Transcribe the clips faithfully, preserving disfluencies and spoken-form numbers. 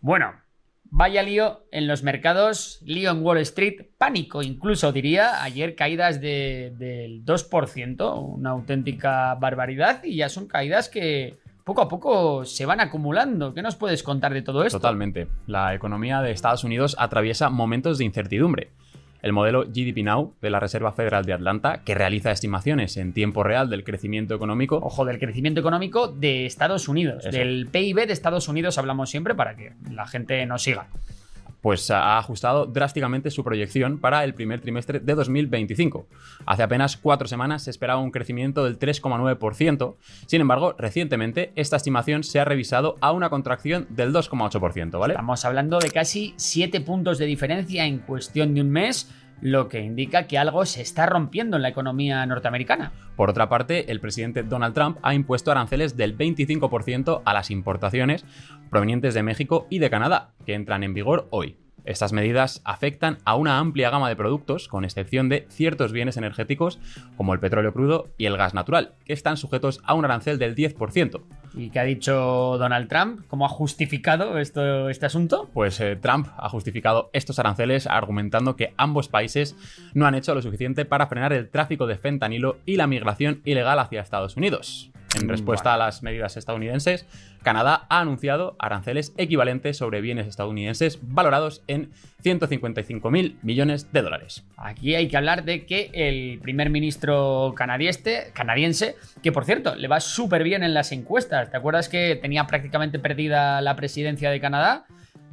Bueno, vaya lío en los mercados, lío en Wall Street, pánico incluso diría, ayer caídas de, del dos por ciento, una auténtica barbaridad, y ya son caídas que poco a poco se van acumulando. ¿Qué nos puedes contar de todo esto? Totalmente. La economía de Estados Unidos atraviesa momentos de incertidumbre. El modelo G D P Now de la Reserva Federal de Atlanta, que realiza estimaciones en tiempo real del crecimiento económico. Ojo, del crecimiento económico de Estados Unidos. Eso. Del P I B de Estados Unidos hablamos siempre para que la gente nos siga. Pues ha ajustado drásticamente su proyección para el primer trimestre de dos mil veinticinco. Hace apenas cuatro semanas se esperaba un crecimiento del tres coma nueve por ciento. Sin embargo, recientemente esta estimación se ha revisado a una contracción del dos coma ocho por ciento, ¿vale? Estamos hablando de casi siete puntos de diferencia en cuestión de un mes, lo que indica que algo se está rompiendo en la economía norteamericana. Por otra parte, el presidente Donald Trump ha impuesto aranceles del veinticinco por ciento a las importaciones provenientes de México y de Canadá, que entran en vigor hoy. Estas medidas afectan a una amplia gama de productos, con excepción de ciertos bienes energéticos como el petróleo crudo y el gas natural, que están sujetos a un arancel del diez por ciento. ¿Y qué ha dicho Donald Trump? ¿Cómo ha justificado esto, este asunto? Pues eh, Trump ha justificado estos aranceles argumentando que ambos países no han hecho lo suficiente para frenar el tráfico de fentanilo y la migración ilegal hacia Estados Unidos. En respuesta Vale. a las medidas estadounidenses, Canadá ha anunciado aranceles equivalentes sobre bienes estadounidenses valorados en ciento cincuenta y cinco mil millones de dólares. Aquí hay que hablar de que el primer ministro canadiense, canadiense que por cierto le va súper bien en las encuestas. ¿Te acuerdas que tenía prácticamente perdida la presidencia de Canadá?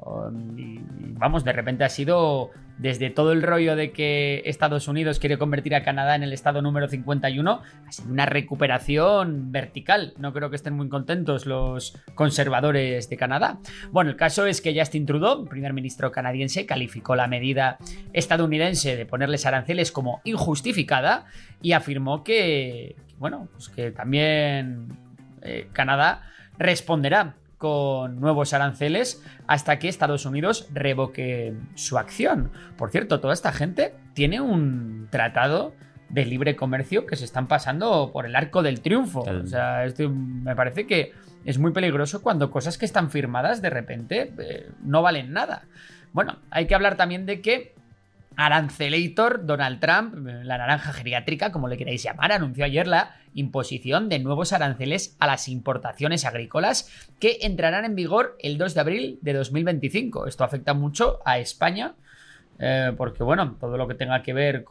Y vamos, de repente ha sido, desde todo el rollo de que Estados Unidos quiere convertir a Canadá en el estado número cincuenta y uno, ha sido una recuperación vertical. No creo que estén muy contentos los conservadores de Canadá. Bueno, el caso es que Justin Trudeau, primer ministro canadiense, calificó la medida estadounidense de ponerles aranceles como injustificada y afirmó que, bueno, pues que también eh, Canadá responderá con nuevos aranceles hasta que Estados Unidos revoque su acción. Por cierto, toda esta gente tiene un tratado de libre comercio que se están pasando por el arco del triunfo. El... O sea, esto me parece que es muy peligroso cuando cosas que están firmadas de repente eh, no valen nada. Bueno, hay que hablar también de que Arancelator, Donald Trump, la naranja geriátrica, como le queráis llamar, anunció ayer la imposición de nuevos aranceles a las importaciones agrícolas que entrarán en vigor el dos de abril de dos mil veinticinco. Esto afecta mucho a España eh, porque, bueno, todo lo que tenga que ver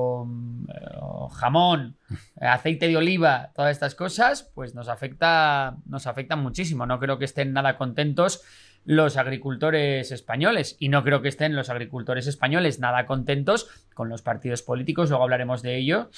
con eh, jamón, aceite de oliva, todas estas cosas, pues nos afecta, nos afecta muchísimo. No creo que estén nada contentos los agricultores españoles, y no creo que estén los agricultores españoles nada contentos con los partidos políticos, luego hablaremos de ello,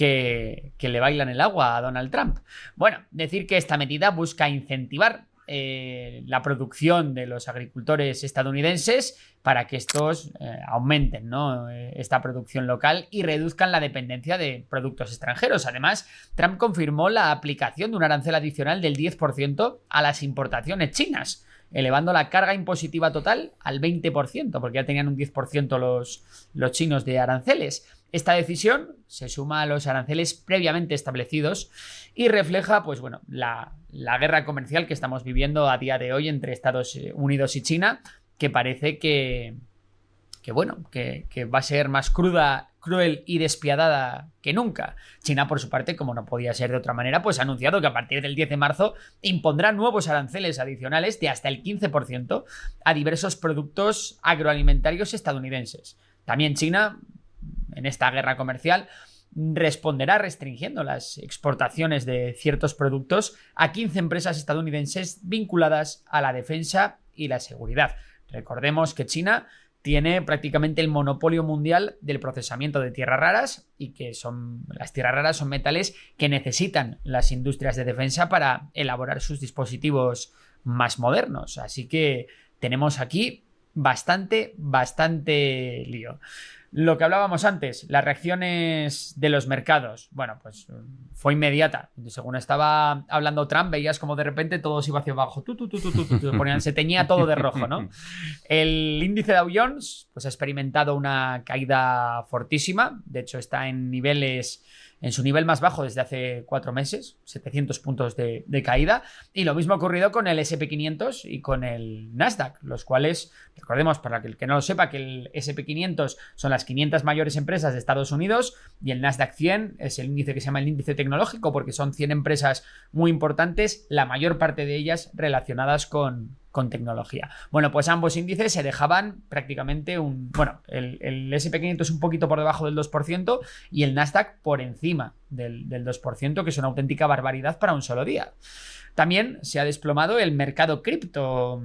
que, que le bailan el agua a Donald Trump. Bueno, decir que esta medida busca incentivar eh, la producción de los agricultores estadounidenses para que estos eh, aumenten, ¿no?, esta producción local y reduzcan la dependencia de productos extranjeros. Además, Trump confirmó la aplicación de un arancel adicional del diez por ciento a las importaciones chinas, elevando la carga impositiva total al veinte por ciento, porque ya tenían un diez por ciento los, los chinos de aranceles. Esta decisión se suma a los aranceles previamente establecidos y refleja, pues bueno, la, la guerra comercial que estamos viviendo a día de hoy entre Estados Unidos y China, que parece que, que bueno, que, que va a ser más cruda, cruel y despiadada que nunca. China, por su parte, como no podía ser de otra manera, pues ha anunciado que a partir del diez de marzo impondrá nuevos aranceles adicionales de hasta el quince por ciento a diversos productos agroalimentarios estadounidenses. También China, en esta guerra comercial, responderá restringiendo las exportaciones de ciertos productos a quince empresas estadounidenses vinculadas a la defensa y la seguridad. Recordemos que China tiene prácticamente el monopolio mundial del procesamiento de tierras raras, y que son las tierras raras son metales que necesitan las industrias de defensa para elaborar sus dispositivos más modernos. Así que tenemos aquí bastante, bastante lío. Lo que hablábamos antes, las reacciones de los mercados, bueno, pues fue inmediata. Según estaba hablando Trump, veías como de repente todo se iba hacia abajo. Tú, tú, tú, tú, tú, tú, tú, ponían, se teñía todo de rojo, ¿no? El índice Dow Jones pues, ha experimentado una caída fortísima. De hecho, está en niveles... en su nivel más bajo desde hace cuatro meses, setecientos puntos de, de caída. Y lo mismo ha ocurrido con el ese and pe quinientos y con el Nasdaq, los cuales, recordemos, para el que no lo sepa, que el ese and pe quinientos son las quinientas mayores empresas de Estados Unidos y el Nasdaq cien es el índice que se llama el índice tecnológico porque son cien empresas muy importantes, la mayor parte de ellas relacionadas con... con tecnología. Bueno, pues ambos índices se dejaban prácticamente un... Bueno, el, el ese and pe quinientos un poquito por debajo del dos por ciento y el Nasdaq por encima del, del dos por ciento, que es una auténtica barbaridad para un solo día. También se ha desplomado el mercado cripto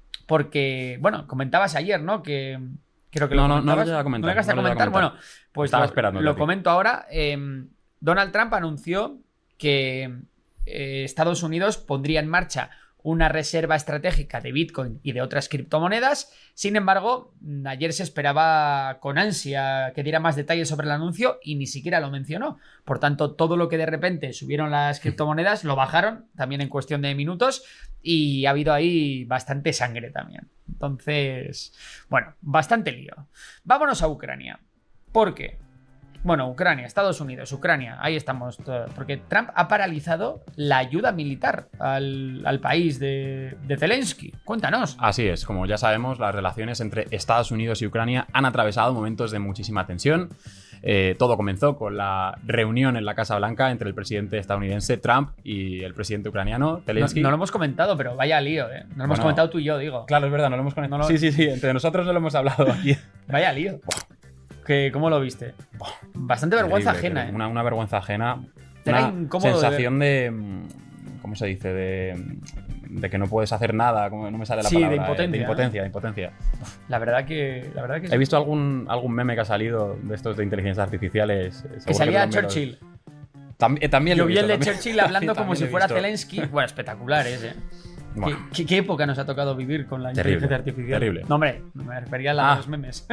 porque, bueno, comentabas ayer, ¿no? Que... Creo que no, lo no, no lo llegué a comentar. ¿No llegaste no a comentar? comentar. Bueno, pues Estaba lo, esperando lo comento ahora. Eh, Donald Trump anunció que eh, Estados Unidos pondría en marcha una reserva estratégica de Bitcoin y de otras criptomonedas. Sin embargo, ayer se esperaba con ansia que diera más detalles sobre el anuncio y ni siquiera lo mencionó. Por tanto, todo lo que de repente subieron las criptomonedas lo bajaron también en cuestión de minutos y ha habido ahí bastante sangre también. Entonces, bueno, bastante lío. Vámonos a Ucrania. ¿Por qué? Bueno, Ucrania, Estados Unidos, Ucrania, ahí estamos todos. Porque Trump ha paralizado la ayuda militar al, al país de, de Zelensky. Cuéntanos. Así es, como ya sabemos, las relaciones entre Estados Unidos y Ucrania han atravesado momentos de muchísima tensión. Eh, todo comenzó con la reunión en la Casa Blanca entre el presidente estadounidense Trump y el presidente ucraniano Zelensky. No, no lo hemos comentado, pero vaya lío, ¿eh? No lo bueno, hemos comentado tú y yo, digo. Claro, es verdad, no lo hemos comentado. No lo... Sí, sí, sí, entre nosotros no lo hemos hablado aquí. Vaya lío. ¿Qué, ¿Cómo lo viste? Bastante vergüenza terrible, ajena, ¿eh? Una, una vergüenza ajena. Era Una incómodo sensación de, de... ¿Cómo se dice? De, de que no puedes hacer nada. No me sale la sí, palabra. de impotencia. De impotencia, ¿no? de impotencia. La verdad que... La verdad que sí. He visto algún, algún meme que ha salido de estos de inteligencias artificiales. Que salía Churchill. Tam, eh, también Yo lo vi el de también. Churchill hablando como si fuera visto. Zelensky. Bueno, espectacular ese. ¿eh? Bueno. ¿Qué, qué, ¿Qué época nos ha tocado vivir con la Terrible, inteligencia artificial? terrible. No, hombre, me refería a la Ah. de los memes.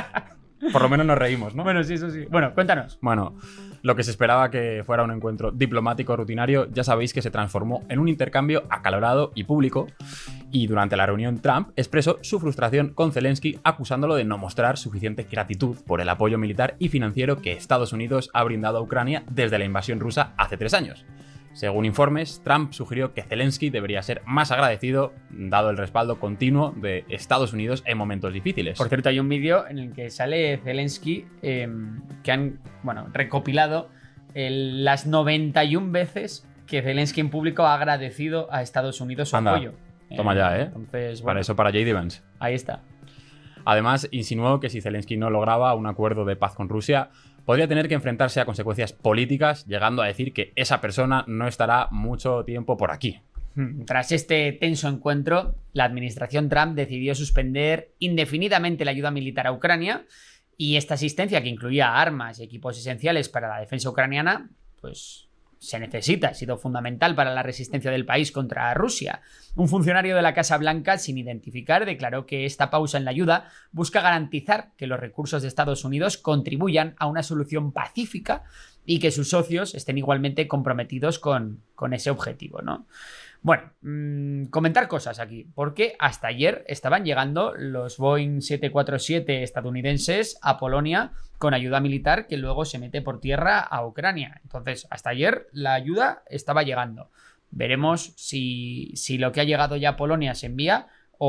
Por lo menos nos reímos, ¿no? Bueno, sí, eso sí. Bueno, cuéntanos. Bueno, lo que se esperaba que fuera un encuentro diplomático rutinario, ya sabéis que se transformó en un intercambio acalorado y público. Y durante la reunión, Trump expresó su frustración con Zelensky, acusándolo de no mostrar suficiente gratitud por el apoyo militar y financiero que Estados Unidos ha brindado a Ucrania desde la invasión rusa hace tres años. Según informes, Trump sugirió que Zelensky debería ser más agradecido, dado el respaldo continuo de Estados Unidos en momentos difíciles. Por cierto, hay un vídeo en el que sale Zelensky eh, que han, bueno, recopilado el, las noventa y una veces que Zelensky en público ha agradecido a Estados Unidos su Anda, apoyo. Toma ya, ¿eh? Entonces, bueno, Para eso, para J D Vance. ahí está. Además, insinuó que si Zelensky no lograba un acuerdo de paz con Rusia, podría tener que enfrentarse a consecuencias políticas, llegando a decir que esa persona no estará mucho tiempo por aquí. Tras este tenso encuentro, la administración Trump decidió suspender indefinidamente la ayuda militar a Ucrania y esta asistencia, que incluía armas y equipos esenciales para la defensa ucraniana, pues se necesita, ha sido fundamental para la resistencia del país contra Rusia. Un funcionario de la Casa Blanca, sin identificar, declaró que esta pausa en la ayuda busca garantizar que los recursos de Estados Unidos contribuyan a una solución pacífica y que sus socios estén igualmente comprometidos con, con ese objetivo, ¿no? Bueno, mmm, comentar cosas aquí, porque hasta ayer estaban llegando los Boeing siete cuatro siete estadounidenses a Polonia con ayuda militar que luego se mete por tierra a Ucrania. Entonces, hasta ayer la ayuda estaba llegando. Veremos si, si lo que ha llegado ya a Polonia se envía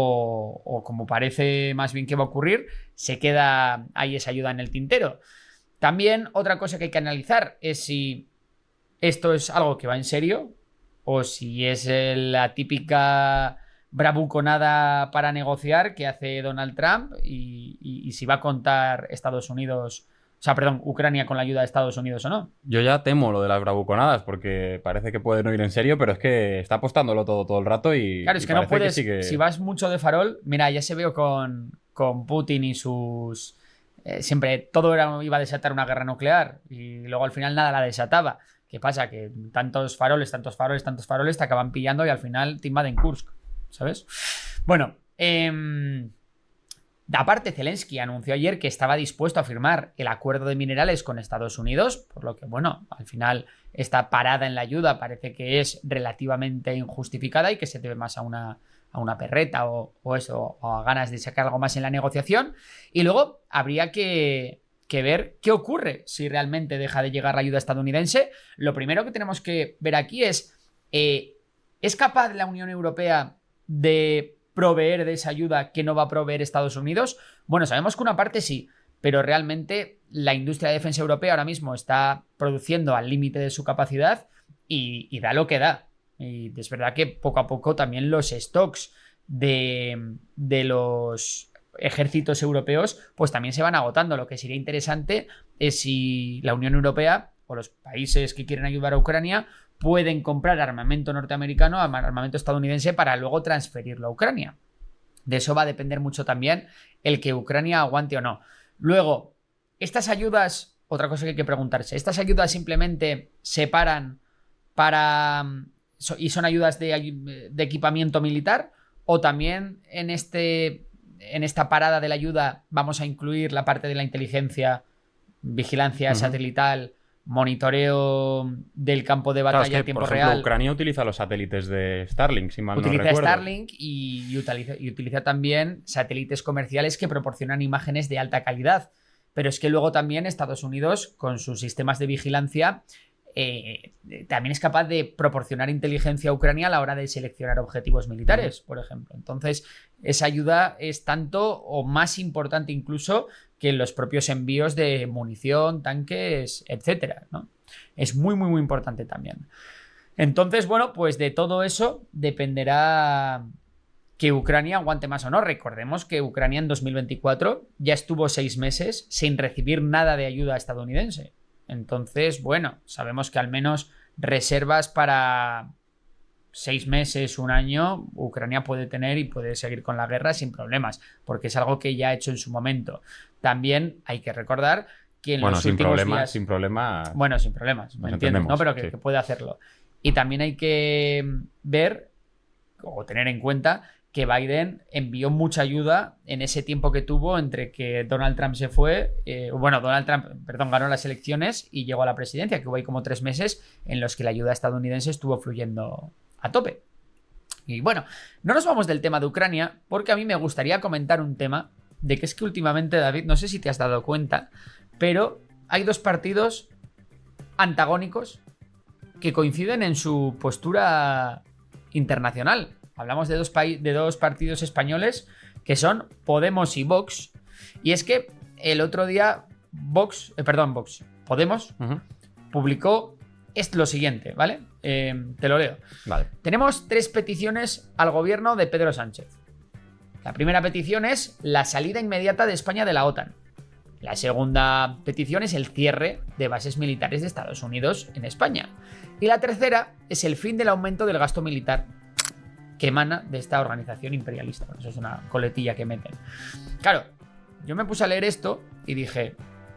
o, o, como parece más bien que va a ocurrir, se queda ahí esa ayuda en el tintero. También otra cosa que hay que analizar es si esto es algo que va en serio o si es la típica bravuconada para negociar que hace Donald Trump y, y, y si va a contar Estados Unidos, o sea, perdón, Ucrania con la ayuda de Estados Unidos o no. Yo ya temo lo de las bravuconadas porque parece que puede no ir en serio, pero es que está apostándolo todo todo el rato y claro, es y que no puedes, que sí que... si vas mucho de farol, mira, ya se veo con, con Putin y sus... Eh, siempre todo era, iba a desatar una guerra nuclear y luego al final nada la desataba. ¿Qué pasa? Que tantos faroles, tantos faroles, tantos faroles te acaban pillando y al final te invaden Kursk, ¿sabes? Bueno, eh, Aparte, Zelensky anunció ayer que estaba dispuesto a firmar el acuerdo de minerales con Estados Unidos, por lo que, bueno, al final esta parada en la ayuda parece que es relativamente injustificada y que se debe más a una, a una perreta o, o eso, o a ganas de sacar algo más en la negociación. Y luego habría que, que ver qué ocurre si realmente deja de llegar la ayuda estadounidense. Lo primero que tenemos que ver aquí es, eh, ¿es capaz la Unión Europea de proveer de esa ayuda que no va a proveer Estados Unidos? Bueno, sabemos que una parte sí, pero realmente la industria de defensa europea ahora mismo está produciendo al límite de su capacidad y, y da lo que da. Y es verdad que poco a poco también los stocks de, de los ejércitos europeos pues también se van agotando. Lo que sería interesante es si la Unión Europea o los países que quieren ayudar a Ucrania pueden comprar armamento norteamericano, armamento estadounidense, para luego transferirlo a Ucrania. De eso va a depender mucho también el que Ucrania aguante o no. Luego, estas ayudas, otra cosa que hay que preguntarse, ¿estas ayudas simplemente se paran para y son ayudas de, de equipamiento militar? ¿O también en, este, en esta parada de la ayuda vamos a incluir la parte de la inteligencia, vigilancia uh-huh. satelital, monitoreo del campo de batalla, claro, es que, en tiempo por ejemplo, real? Ucrania utiliza los satélites de Starlink, si mal utiliza no recuerdo. Starlink y, y, utiliza, y utiliza también satélites comerciales que proporcionan imágenes de alta calidad. Pero es que luego también Estados Unidos, con sus sistemas de vigilancia, eh, también es capaz de proporcionar inteligencia a Ucrania a la hora de seleccionar objetivos militares, por ejemplo. Entonces, esa ayuda es tanto o más importante incluso que los propios envíos de munición, tanques, etcétera, ¿no? Es muy, muy, muy importante también. Entonces, bueno, pues de todo eso dependerá que Ucrania aguante más o no. Recordemos que Ucrania en dos mil veinticuatro ya estuvo seis meses sin recibir nada de ayuda estadounidense. Entonces, bueno, sabemos que al menos reservas para seis meses, un año, Ucrania puede tener y puede seguir con la guerra sin problemas, porque es algo que ya ha hecho en su momento. También hay que recordar que en bueno, los sin últimos problemas, días... sin problemas... Bueno, sin problemas, ¿me entiendes? No, pero que, sí. que puede hacerlo. Y también hay que ver o tener en cuenta que Biden envió mucha ayuda en ese tiempo que tuvo entre que Donald Trump se fue, eh, bueno, Donald Trump, perdón, ganó las elecciones y llegó a la presidencia, que hubo ahí como tres meses en los que la ayuda estadounidense estuvo fluyendo a tope. Y bueno, no nos vamos del tema de Ucrania, porque a mí me gustaría comentar un tema de que es que últimamente, David, no sé si te has dado cuenta, pero hay dos partidos antagónicos que coinciden en su postura internacional. Hablamos de dos, de dos partidos españoles que son Podemos y Vox. Y es que el otro día Vox, eh, perdón, Vox, Podemos uh-huh. publicó es lo siguiente, ¿vale? Eh, te lo leo. Vale. Tenemos tres peticiones al gobierno de Pedro Sánchez. La primera petición es la salida inmediata de España de la OTAN. La segunda petición es el cierre de bases militares de Estados Unidos en España. Y la tercera es el fin del aumento del gasto militar que emana de esta organización imperialista. Eso es una coletilla que meten. Claro, yo me puse a leer esto y dije,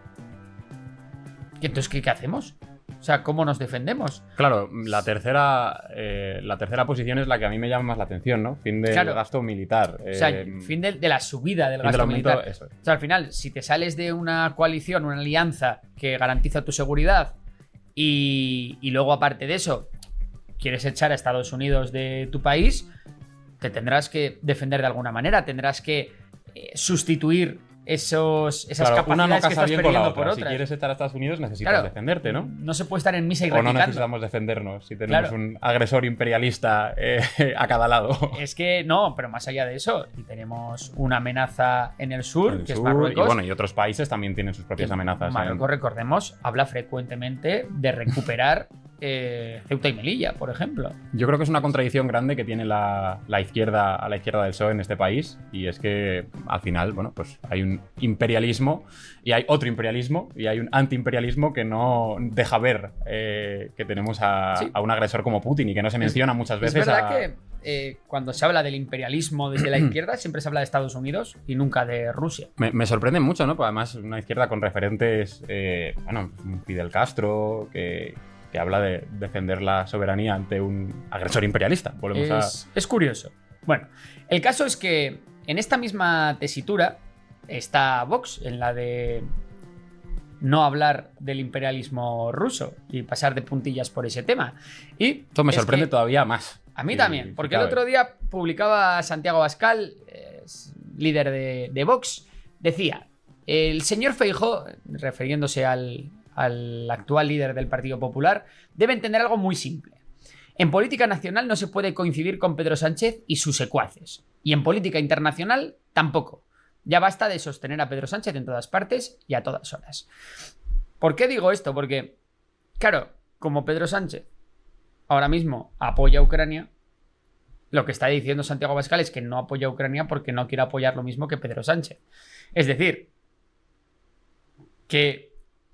¿y entonces qué, qué hacemos? O sea, ¿cómo nos defendemos? Claro, la tercera, eh, la tercera posición es la que a mí me llama más la atención, ¿no? Fin del claro. gasto militar. Eh, o sea, fin de, de la subida del gasto del aumento, militar. Eso. O sea, al final, si te sales de una coalición, una alianza que garantiza tu seguridad y, y luego, aparte de eso, quieres echar a Estados Unidos de tu país, te tendrás que defender de alguna manera, tendrás que eh, sustituir esos, esas claro, capacidades una no que estás perdiendo por otras. Si quieres estar a Estados Unidos necesitas claro, defenderte, ¿no? No se puede estar en misa y o replicando. O no necesitamos defendernos si tenemos claro. un agresor imperialista eh, a cada lado. Es que no, pero más allá de eso, y tenemos una amenaza en el sur, en el que sur, es Marruecos. Y bueno, y otros países también tienen sus propias amenazas. Marruecos, en... recordemos, habla frecuentemente de recuperar Eh, Ceuta y Melilla, por ejemplo. Yo creo que es una contradicción grande que tiene la, la izquierda a la izquierda del P S O E en este país, y es que al final, bueno, pues hay un imperialismo y hay otro imperialismo y hay un antiimperialismo que no deja ver eh, que tenemos a, sí. a un agresor como Putin y que no se menciona es, muchas veces. Es verdad a... que eh, cuando se habla del imperialismo desde la izquierda siempre se habla de Estados Unidos y nunca de Rusia. Me, me sorprende mucho, ¿no? Pues además una izquierda con referentes, eh, bueno, Fidel Castro, que que habla de defender la soberanía ante un agresor imperialista. Volvemos es, a... es curioso. Bueno, el caso es que en esta misma tesitura está Vox, en la de no hablar del imperialismo ruso y pasar de puntillas por ese tema. Y esto me es sorprende que, todavía más. a mí Y, también, porque el cabe. otro día publicaba Santiago Abascal, eh, líder de, de Vox, decía, el señor Feijóo, refiriéndose al, al actual líder del Partido Popular, debe entender algo muy simple. En política nacional no se puede coincidir con Pedro Sánchez y sus secuaces. Y en política internacional tampoco. Ya basta de sostener a Pedro Sánchez en todas partes y a todas horas. ¿Por qué digo esto? Porque, claro, como Pedro Sánchez ahora mismo apoya a Ucrania, lo que está diciendo Santiago Abascal es que no apoya a Ucrania porque no quiere apoyar lo mismo que Pedro Sánchez. Es decir, que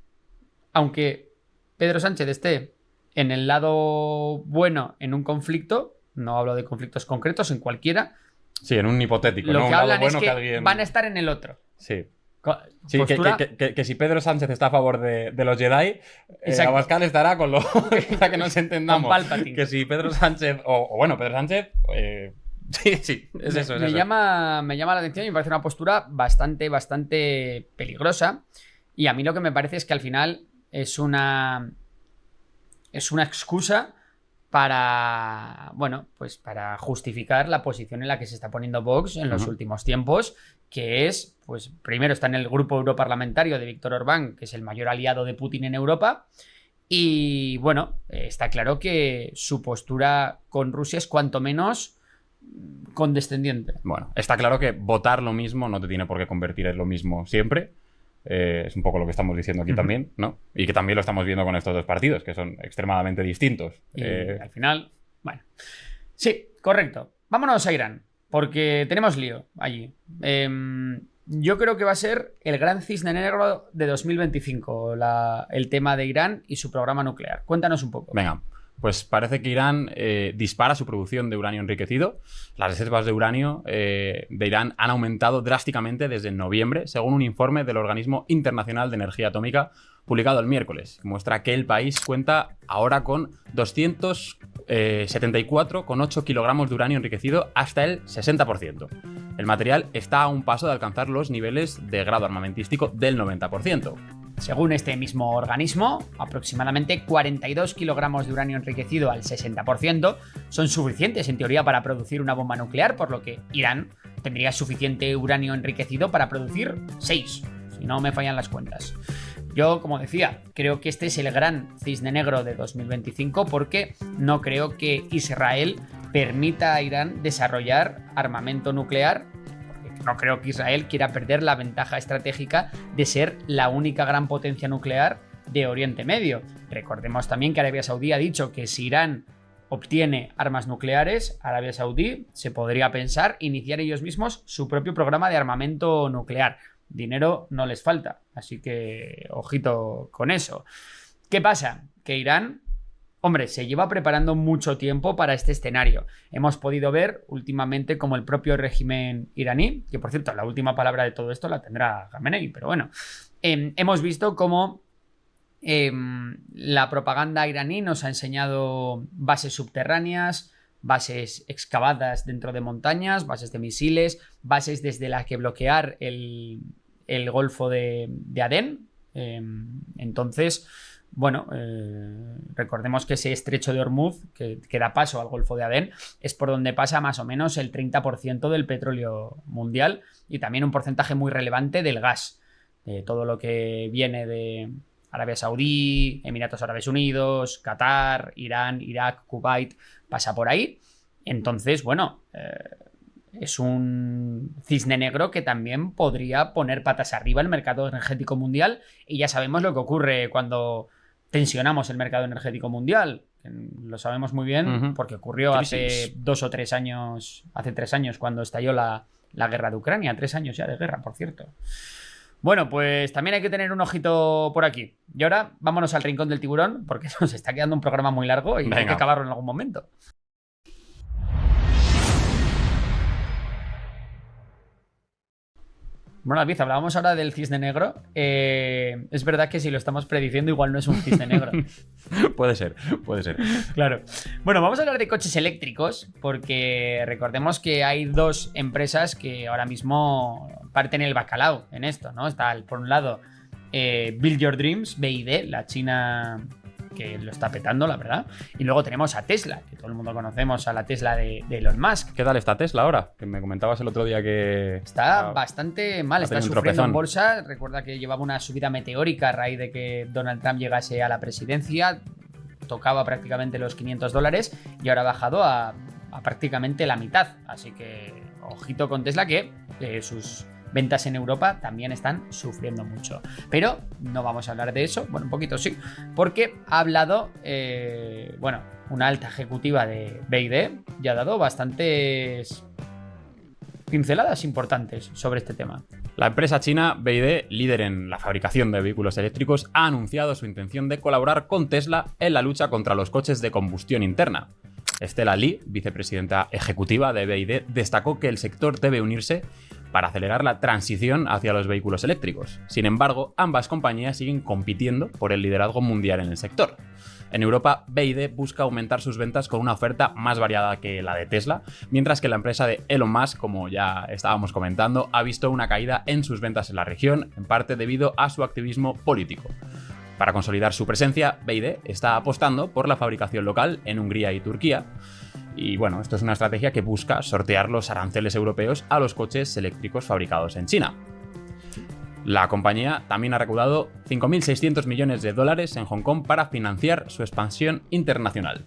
aunque Pedro Sánchez esté en el lado bueno en un conflicto, no hablo de conflictos concretos, en cualquiera, Sí, en un hipotético, lo ¿no? que Un lado hablan bueno es que, que alguien... van a estar en el otro. Sí. Co- Sí, que, postura- que, que, que si Pedro Sánchez está a favor de, de los Jedi, eh, Exacto. Abascal estará con lo... para que nos entendamos. Con Palpatine. Que si Pedro Sánchez... O, o bueno, Pedro Sánchez... eh, sí, sí, es me, eso, es me eso. llama, me llama la atención y me parece una postura bastante, bastante peligrosa. Y a mí lo que me parece es que al final es una... Es una excusa para, bueno, pues para justificar la posición en la que se está poniendo Vox en los Ujú. últimos tiempos, que es, pues primero está en el grupo europarlamentario de Víctor Orbán, que es el mayor aliado de Putin en Europa, y bueno, eh, está claro que su postura con Rusia es cuanto menos mm, condescendiente. Bueno, está claro que votar lo mismo no te tiene por qué convertir en lo mismo siempre. Eh, es un poco lo que estamos diciendo aquí Ujú. también, ¿no? Y que también lo estamos viendo con estos dos partidos, que son extremadamente distintos. Y Eh, al final, bueno. Sí, correcto. Vámonos a Irán, porque tenemos lío allí. Em, yo creo que va a ser el gran cisne negro de dos mil veinticinco, la- el tema de Irán y su programa nuclear. Cuéntanos un poco. Venga, pues parece que Irán eh, dispara su producción de uranio enriquecido. Las reservas de uranio eh, de Irán han aumentado drásticamente desde noviembre, según un informe del Organismo Internacional de Energía Atómica publicado el miércoles, que muestra que el país cuenta ahora con doscientos setenta y cuatro coma ocho kilogramos de uranio enriquecido hasta el sesenta por ciento. El material está a un paso de alcanzar los niveles de grado armamentístico del noventa por ciento. Según este mismo organismo, aproximadamente cuarenta y dos kilogramos de uranio enriquecido al sesenta por ciento son suficientes en teoría para producir una bomba nuclear, por lo que Irán tendría suficiente uranio enriquecido para producir seis, si no me fallan las cuentas. Yo, como decía, creo que este es el gran cisne negro de dos mil veinticinco porque no creo que Israel permita a Irán desarrollar armamento nuclear. No creo que Israel quiera perder la ventaja estratégica de ser la única gran potencia nuclear de Oriente Medio. Recordemos también que Arabia Saudí ha dicho que si Irán obtiene armas nucleares, Arabia Saudí se podría pensar iniciar ellos mismos su propio programa de armamento nuclear. Dinero no les falta, así que ojito con eso. ¿Qué pasa? Que Irán, hombre, se lleva preparando mucho tiempo para este escenario. Hemos podido ver últimamente como el propio régimen iraní, que por cierto la última palabra de todo esto la tendrá Khamenei, pero bueno, eh, hemos visto cómo eh, la propaganda iraní nos ha enseñado bases subterráneas, bases excavadas dentro de montañas, bases de misiles, bases desde las que bloquear el, el Golfo de, de Adén. Eh, entonces... Bueno, eh, recordemos que ese estrecho de Hormuz, que, que da paso al Golfo de Adén, es por donde pasa más o menos el treinta por ciento del petróleo mundial y también un porcentaje muy relevante del gas. Eh, todo lo que viene de Arabia Saudí, Emiratos Árabes Unidos, Qatar, Irán, Irak, Kuwait, pasa por ahí. Entonces, bueno, eh, es un cisne negro que también podría poner patas arriba el mercado energético mundial y ya sabemos lo que ocurre cuando tensionamos el mercado energético mundial. Lo sabemos muy bien Uh-huh. porque ocurrió Crisis. hace dos o tres años, hace tres años cuando estalló la, la guerra de Ucrania. Tres años ya de guerra, por cierto. Bueno, pues también hay que tener un ojito por aquí. Y ahora vámonos al rincón del tiburón porque nos está quedando un programa muy largo y Venga. hay que acabarlo en algún momento. Bueno, David, hablábamos ahora del cisne negro. Eh, es verdad que si lo estamos prediciendo, igual no es un cisne negro. Puede ser, puede ser. Claro. Bueno, vamos a hablar de coches eléctricos, porque recordemos que hay dos empresas que ahora mismo parten el bacalao en esto, ¿no? Está, por un lado, eh, Build Your Dreams, B Y D, la china que lo está petando, la verdad. Y luego tenemos a Tesla, que todo el mundo conocemos a la Tesla de, de Elon Musk. ¿Qué tal está Tesla ahora? Que me comentabas el otro día que... Está ah, bastante mal, está sufriendo tropezón. en bolsa. Recuerda que llevaba una subida meteórica a raíz de que Donald Trump llegase a la presidencia. Tocaba prácticamente los quinientos dólares y ahora ha bajado a, a prácticamente la mitad. Así que ojito con Tesla, que eh, sus ventas en Europa también están sufriendo mucho. Pero no vamos a hablar de eso, bueno, un poquito sí, porque ha hablado, eh, bueno, una alta ejecutiva de B Y D y ha dado bastantes pinceladas importantes sobre este tema. La empresa china B Y D, líder en la fabricación de vehículos eléctricos, ha anunciado su intención de colaborar con Tesla en la lucha contra los coches de combustión interna. Stella Li, vicepresidenta ejecutiva de B Y D, destacó que el sector debe unirse para acelerar la transición hacia los vehículos eléctricos. Sin embargo, ambas compañías siguen compitiendo por el liderazgo mundial en el sector. En Europa, B Y D busca aumentar sus ventas con una oferta más variada que la de Tesla, mientras que la empresa de Elon Musk, como ya estábamos comentando, ha visto una caída en sus ventas en la región, en parte debido a su activismo político. Para consolidar su presencia, B Y D está apostando por la fabricación local en Hungría y Turquía. Y bueno, esto es una estrategia que busca sortear los aranceles europeos a los coches eléctricos fabricados en China. La compañía también ha recaudado cinco mil seiscientos millones de dólares en Hong Kong para financiar su expansión internacional.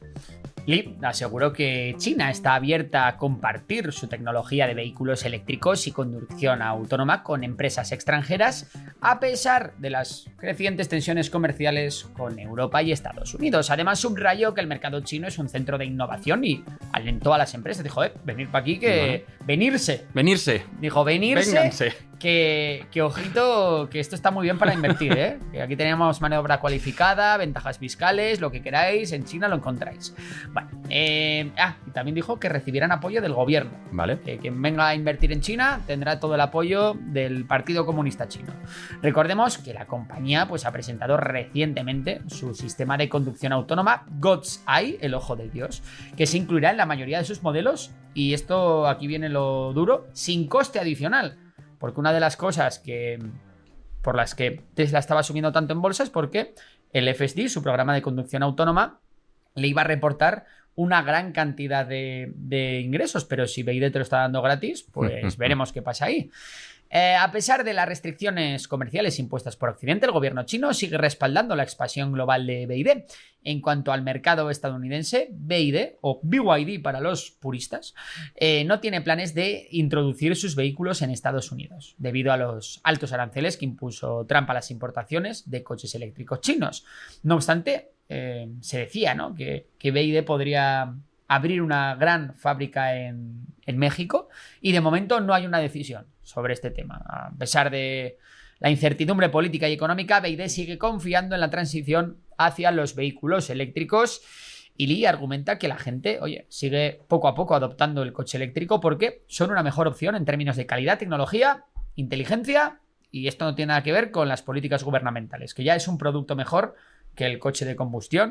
Li aseguró que China está abierta a compartir su tecnología de vehículos eléctricos y conducción autónoma con empresas extranjeras, a pesar de las crecientes tensiones comerciales con Europa y Estados Unidos. Además, subrayó que el mercado chino es un centro de innovación y alentó a las empresas. Dijo, eh, venir para aquí, que... Uh-huh. Venirse. Venirse. Dijo, venirse. Vénganse. Que, que ojito, que esto está muy bien para invertir, ¿eh? Que aquí tenemos mano de obra cualificada, ventajas fiscales, lo que queráis, en China lo encontráis. Vale. Eh, ah, y también dijo que recibirán apoyo del gobierno. Vale. Que quien venga a invertir en China tendrá todo el apoyo del Partido Comunista Chino. Recordemos que la compañía pues, ha presentado recientemente su sistema de conducción autónoma God's Eye, el ojo de Dios, que se incluirá en la mayoría de sus modelos, y esto aquí viene lo duro, sin coste adicional. Porque una de las cosas que por las que Tesla estaba subiendo tanto en bolsa es porque el F S D, su programa de conducción autónoma, le iba a reportar una gran cantidad de, de ingresos, pero si B Y D te lo está dando gratis, pues veremos qué pasa ahí. Eh, a pesar de las restricciones comerciales impuestas por Occidente, el gobierno chino sigue respaldando la expansión global de B Y D. En cuanto al mercado estadounidense, B Y D, o B Y D para los puristas, eh, no tiene planes de introducir sus vehículos en Estados Unidos, debido a los altos aranceles que impuso Trump a las importaciones de coches eléctricos chinos. No obstante, eh, se decía, ¿no?, que, que B Y D podría abrir una gran fábrica en, en México, y de momento no hay una decisión sobre este tema. A pesar de la incertidumbre política y económica, B Y D sigue confiando en la transición hacia los vehículos eléctricos, y Li argumenta que la gente, oye, sigue poco a poco adoptando el coche eléctrico porque son una mejor opción en términos de calidad, tecnología, inteligencia, y esto no tiene nada que ver con las políticas gubernamentales, que ya es un producto mejor que el coche de combustión.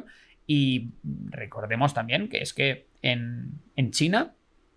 Y recordemos también que es que en, en China,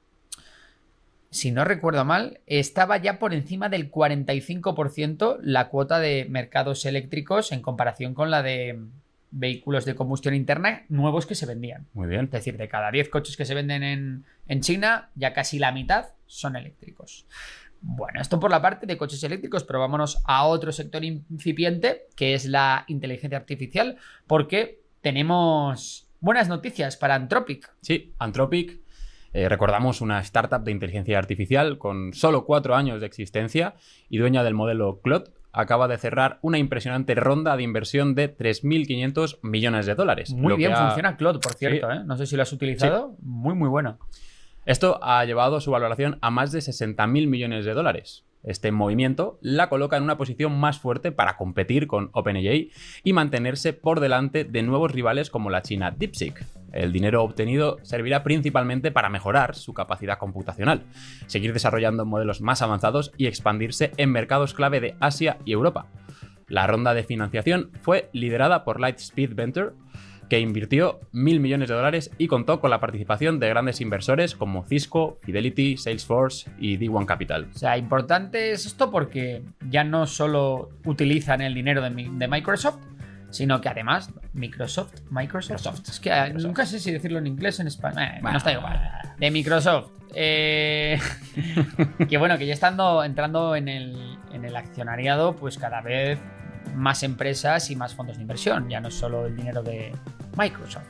si no recuerdo mal, estaba ya por encima del cuarenta y cinco por ciento la cuota de mercados eléctricos en comparación con la de vehículos de combustión interna nuevos que se vendían. Muy bien. Es decir, de cada diez coches que se venden en, en China, ya casi la mitad son eléctricos. Bueno, esto por la parte de coches eléctricos, pero vámonos a otro sector incipiente, que es la inteligencia artificial, porque tenemos buenas noticias para Anthropic. Sí, Anthropic, eh, recordamos, una startup de inteligencia artificial con solo cuatro años de existencia y dueña del modelo Claude, acaba de cerrar una impresionante ronda de inversión de tres mil quinientos millones de dólares. Muy bien, ha... funciona Claude, por cierto, sí. ¿eh? No sé si lo has utilizado. Sí. Muy, muy bueno. Esto ha llevado su valoración a más de sesenta mil millones de dólares. Este movimiento la coloca en una posición más fuerte para competir con OpenAI y mantenerse por delante de nuevos rivales como la china DeepSeek. El dinero obtenido servirá principalmente para mejorar su capacidad computacional, seguir desarrollando modelos más avanzados y expandirse en mercados clave de Asia y Europa. La ronda de financiación fue liderada por Lightspeed Venture, que invirtió mil millones de dólares y contó con la participación de grandes inversores como Cisco, Fidelity, Salesforce y D uno Capital. O sea, importante es esto porque ya no solo utilizan el dinero de, de Microsoft, sino que además Microsoft, Microsoft, Microsoft. es que Microsoft. Nunca sé si decirlo en inglés o en español, eh, bueno, no está igual. De Microsoft, eh, que bueno, que ya estando entrando en el, en el accionariado, pues cada vez más empresas y más fondos de inversión, ya no es solo el dinero de Microsoft.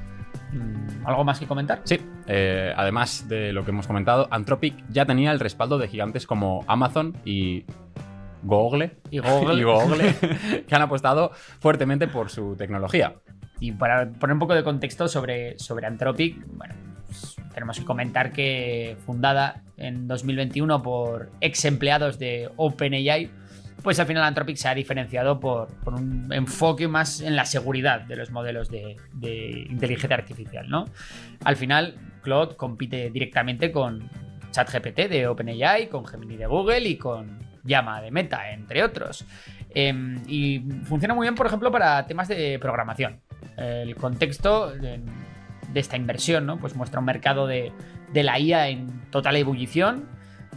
¿Algo más que comentar? Sí, eh, además de lo que hemos comentado, Anthropic ya tenía el respaldo de gigantes como Amazon y Google, y Google, y Google que han apostado fuertemente por su tecnología. Y para poner un poco de contexto sobre, sobre Anthropic, bueno, pues tenemos que comentar que fundada en dos mil veintiuno por ex empleados de OpenAI, pues al final Anthropic se ha diferenciado por, por un enfoque más en la seguridad de los modelos de, de inteligencia artificial, ¿no? Al final, Claude compite directamente con ChatGPT de OpenAI, con Gemini de Google y con Llama de Meta, entre otros. Eh, y funciona muy bien, por ejemplo, para temas de programación. El contexto de, de esta inversión, ¿no? Pues muestra un mercado de, de la I A en total ebullición.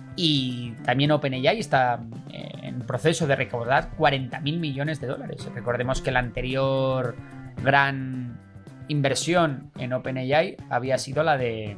Y también OpenAI está en proceso de recaudar cuarenta mil millones de dólares. Recordemos que la anterior gran inversión en OpenAI había sido la de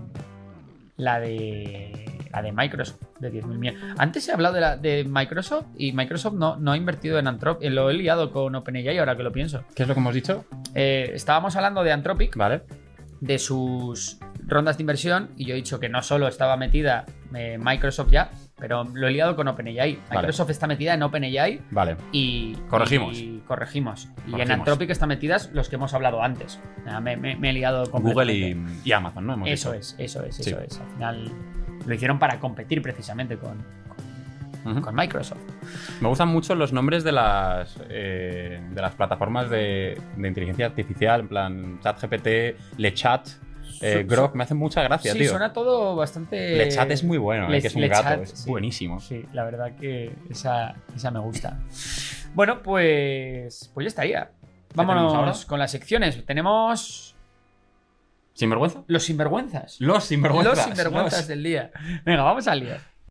la de la de Microsoft, de diez mil millones. Antes he hablado de, la, de Microsoft y Microsoft no, no ha invertido en Anthropic. Lo he liado con OpenAI ahora que lo pienso. ¿Qué es lo que hemos dicho? Eh, estábamos hablando de Anthropic, vale, de sus rondas de inversión, y yo he dicho que no solo estaba metida eh, Microsoft ya, pero lo he liado con OpenAI. Microsoft vale. está metida en OpenAI, vale. y corregimos. Y corregimos. Y corregimos. En Anthropic están metidas los que hemos hablado antes. Me, me, me he liado con Google y, y Amazon, ¿no? Hemos eso dicho. es, eso es, sí. eso es. Al final lo hicieron para competir precisamente con, con, uh-huh. con Microsoft. Me gustan mucho los nombres de las eh, de las plataformas de, de inteligencia artificial, en plan ChatGPT, LeChat. Eh, Grok, me hace mucha gracia, sí, tío. Sí, suena todo bastante... LeChat es muy bueno, Le, eh, que es un LeChat, gato, es sí, buenísimo. Sí, la verdad que esa, esa me gusta. Bueno, pues, pues ya estaría. Vámonos con las secciones. Tenemos... ¿Sinvergüenza? Los sinvergüenzas. Los sinvergüenzas. Los sinvergüenzas los... del día. Venga, vamos al día.